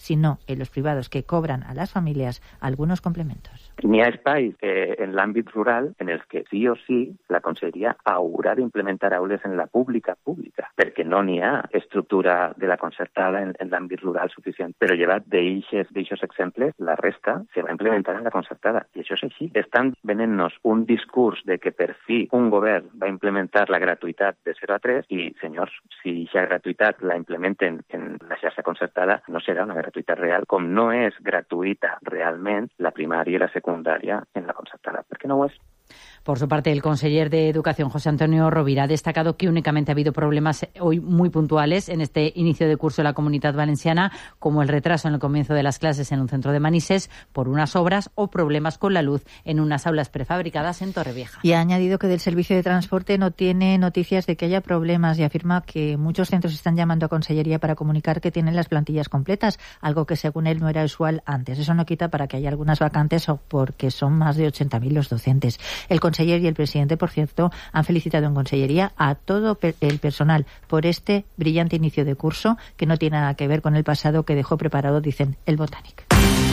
sino en los privados que cobran a las famílies algunos complementos. N'hi ha espais en l'àmbit rural en els que sí o sí la Conselleria haurà d'implementar aules en la pública, perquè no n'hi ha estructura de la concertada en l'àmbit rural suficient. Però llevat d'eixos exemples, la resta se va implementar en la concertada. I això és així. Estan venent-nos un discurs de que per fi un govern va implementar la gratuïtat de 0 a 3 i, senyors, si aquesta gratuïtat la implementen en la xarxa concertada, no serà una gratuïtat real, com no és gratuïta realment la primària i la secundària en la concertada, perquè no ho és. Por su parte, el conseller de Educación, José Antonio Rovira, ha destacado que únicamente ha habido problemas hoy muy puntuales en este inicio de curso de la Comunitat Valenciana, como el retraso en el comienzo de las clases en un centro de Manises por unas obras o problemas con la luz en unas aulas prefabricadas en Torrevieja. Y ha añadido que del servicio de transporte no tiene noticias de que haya problemas y afirma que muchos centros están llamando a Consellería para comunicar que tienen las plantillas completas, algo que según él no era usual antes. Eso no quita para que haya algunas vacantes o porque son más de 80.000 los docentes. El conseller y el presidente, por cierto, han felicitado en Consellería a todo el personal por este brillante inicio de curso que no tiene nada que ver con el pasado que dejó preparado, dicen, el Botànic.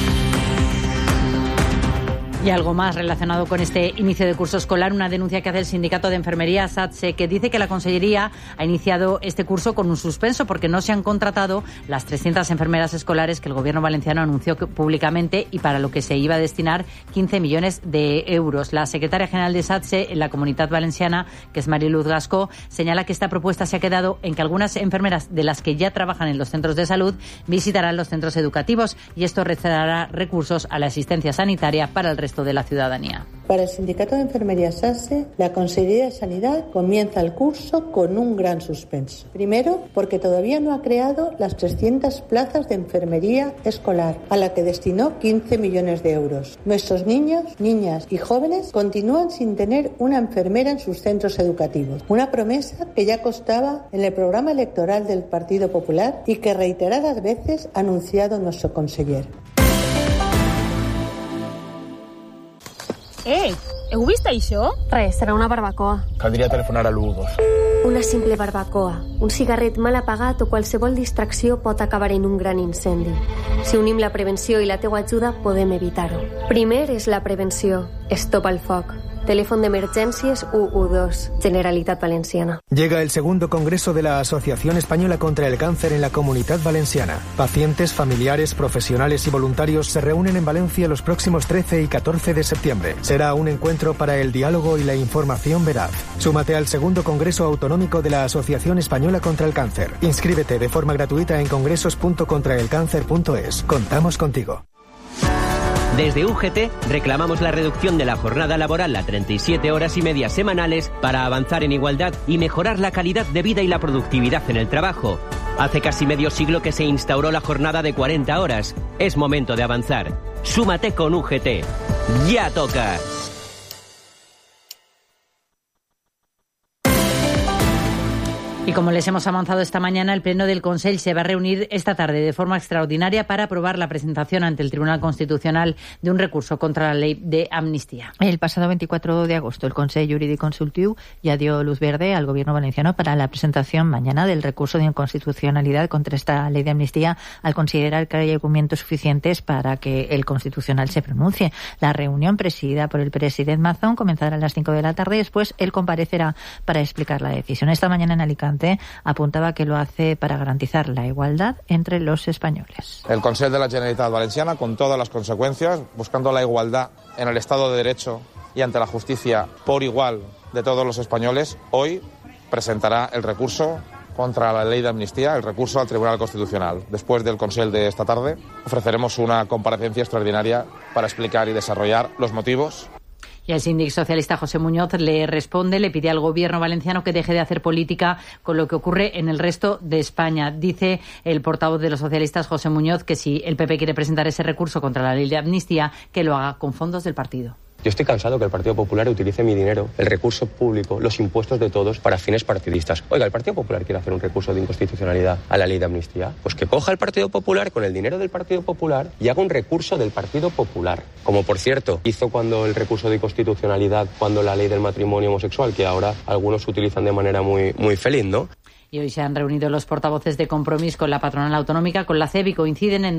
Y algo más relacionado con este inicio de curso escolar, una denuncia que hace el sindicato de enfermería SATSE, que dice que la Consellería ha iniciado este curso con un suspenso porque no se han contratado las 300 enfermeras escolares que el gobierno valenciano anunció públicamente y para lo que se iba a destinar 15 millones de euros. La secretaria general de SATSE en la Comunitat Valenciana, que es Mariluz Gascó, señala que esta propuesta se ha quedado en que algunas enfermeras de las que ya trabajan en los centros de salud visitarán los centros educativos y esto reservará recursos a la asistencia sanitaria para el resto de la ciudadanía. Para el Sindicato de Enfermería SATSE, la Consellería de Sanidad comienza el curso con un gran suspenso. Primero, porque todavía no ha creado las 300 plazas de enfermería escolar, a la que destinó 15 millones de euros. Nuestros niños, niñas y jóvenes continúan sin tener una enfermera en sus centros educativos. Una promesa que ya constaba en el programa electoral del Partido Popular y que reiteradas veces ha anunciado nuestro conseller. Heu vist això? Res, serà una barbacoa. Caldria telefonar a l'112. Una simple barbacoa, un cigarret mal apagat o qualsevol distracció pot acabar en un gran incendi. Si unim la prevenció i la teua ajuda, podem evitar-ho. Primer és la prevenció. Stop al foc. Teléfono de emergencias 112, Generalitat Valenciana. Llega el segundo congreso de la Asociación Española contra el Cáncer en la Comunidad Valenciana. Pacientes, familiares, profesionales y voluntarios se reúnen en Valencia los próximos 13 y 14 de septiembre. Será un encuentro para el diálogo y la información veraz. Súmate al segundo congreso autonómico de la Asociación Española contra el Cáncer. Inscríbete de forma gratuita en congresos.contraelcáncer.es. Contamos contigo. Desde UGT reclamamos la reducción de la jornada laboral a 37 horas y media semanales para avanzar en igualdad y mejorar la calidad de vida y la productividad en el trabajo. Hace casi medio siglo que se instauró la jornada de 40 horas. Es momento de avanzar. Súmate con UGT. ¡Ya toca! Y como les hemos avanzado esta mañana, el Pleno del Consell se va a reunir esta tarde de forma extraordinaria para aprobar la presentación ante el Tribunal Constitucional de un recurso contra la ley de amnistía. El pasado 24 de agosto, el Consell Jurídic Consultiu ya dio luz verde al Gobierno valenciano para la presentación mañana del recurso de inconstitucionalidad contra esta ley de amnistía, al considerar que hay argumentos suficientes para que el Constitucional se pronuncie. La reunión, presidida por el presidente Mazón, comenzará a las 5 de la tarde. Después, él comparecerá para explicar la decisión. Esta mañana en Alicante apuntaba que lo hace para garantizar la igualdad entre los españoles. El Consell de la Generalitat Valenciana, con todas las consecuencias, buscando la igualdad en el Estado de Derecho y ante la justicia por igual de todos los españoles, hoy presentará el recurso contra la ley de amnistía, el recurso al Tribunal Constitucional. Después del Consell de esta tarde, ofreceremos una comparecencia extraordinaria para explicar y desarrollar los motivos. Y el síndic socialista José Muñoz le responde, le pide al gobierno valenciano que deje de hacer política con lo que ocurre en el resto de España. Dice el portavoz de los socialistas, José Muñoz, que si el PP quiere presentar ese recurso contra la ley de amnistía, que lo haga con fondos del partido. Yo estoy cansado que el Partido Popular utilice mi dinero, el recurso público, los impuestos de todos para fines partidistas. Oiga, ¿el Partido Popular quiere hacer un recurso de inconstitucionalidad a la ley de amnistía? Pues que coja el Partido Popular con el dinero del Partido Popular y haga un recurso del Partido Popular. Como, por cierto, hizo cuando el recurso de inconstitucionalidad, cuando la ley del matrimonio homosexual, que ahora algunos utilizan de manera muy feliz, ¿no? Y hoy se han reunido los portavoces de Compromís con la patronal autonómica, con la CEB, y coinciden en